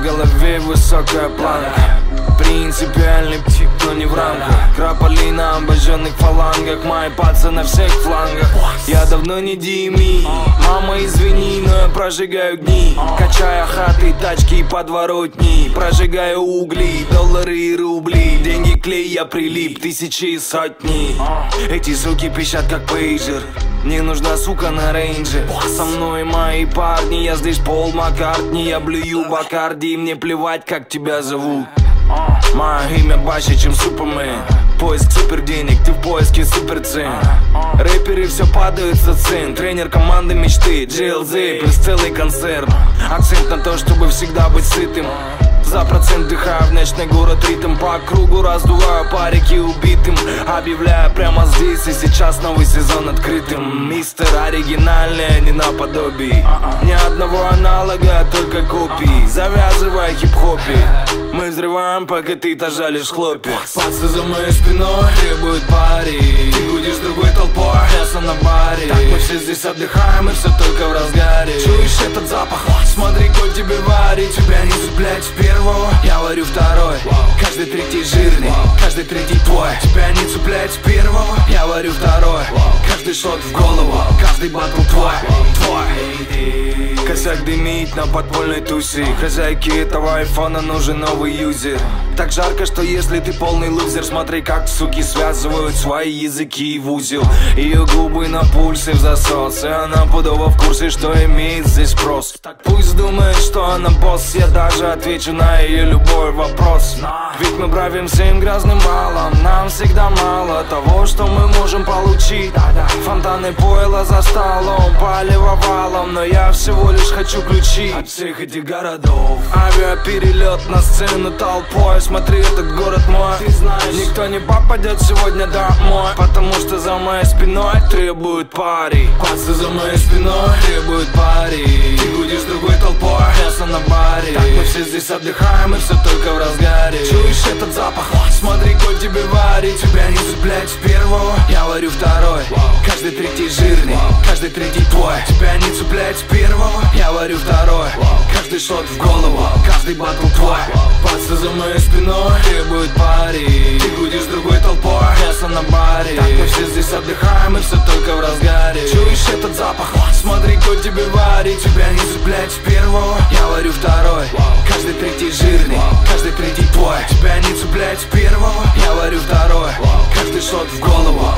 голове высокая планка. Принципиальный тип, но не в рамках. Крапали на обожженных фалангах. Мои пацы на всех флангах. Я давно не Дими. Мама, извини, но я прожигаю дни. Качая хаты, тачки и подворотни. Прожигаю угли, доллары и рубли. Деньги клей, я прилип, тысячи и сотни. Эти суки пищат как пейджер. Мне нужна сука на рейнже. Со мной мои парни, я здесь Пол Маккартни. Я блюю Бакарди, мне плевать, как тебя зовут. Мое имя баще, чем Супермен. Поиск супер денег, ты в поиске супер цен. Рэперы все падают со цен. Тренер команды мечты, GLZ плюс целый концерн. Акцент на то, чтобы всегда быть сытым. За процент вдыхаю в ночной город ритм. По кругу раздуваю парики убитым. Объявляю прямо здесь и сейчас новый сезон открытым. Мистер оригинальный, а не наподобие. Ни одного аналога, только копии. Завязывай хип-хопе. Мы взрываем, пока ты тажалишь хлопья. Пацы за моей спиной требуют пари. Ты будешь другой толпой, мясо на баре. Так мы все здесь отдыхаем и все только в разгаре. Чуешь этот запах? Смотри, кто тебе варит. Тебя не цеплять первого, я варю второй. Каждый третий жирный, каждый третий твой. Тебя не цеплять первого, я варю второй. Каждый шот в голову, каждый батл твой. Косяк дымит на подпольной тусе. Хозяйке этого айфона нужен новый юзер. Так жарко, что если ты полный лузер, смотри, как суки связывают свои языки в узел. Ее губы на пульсе в засос, и она пудово в курсе, что имеет здесь спрос. Так пусть думает, что она босс. Я даже отвечу на ее любой вопрос. Ведь мы правимся им грязным баллом. Нам всегда мало того, что мы можем получить. Фонтаны пойла за столом, палево валом. Но я всего лишь хочу ключи от всех этих городов. Авиаперелет на сцену толпой. Смотри, этот город мой. Ты знаешь, никто не попадет сегодня домой, потому что за моей спиной требуют пари. Пацы за моей спиной требуют пари. Ты будешь другой толпой, мясо на баре. Так мы все здесь отдыхаем и все только в разгаре. Чуешь этот запах? Смотри, кто тебе варит. Тебя не цеплять первого, я варю второй. Каждый третий жирный, каждый третий твой. Тебя не цеплять первого, я варю второй. Каждый шот в голову, каждый батл твой. Пацы за моей спиной требуют пари. Ты будешь другой толпой, мясо на баре. Так мы все здесь отдыхаем и все только в разгаре. Чуешь этот запах? Смотри, кто тебе варит. Тебя не цеплять первого, я варю второй. Каждый третий жирный, каждый третий твой. Тебя не цеплять первого, я варю второй. Каждый шот в голову,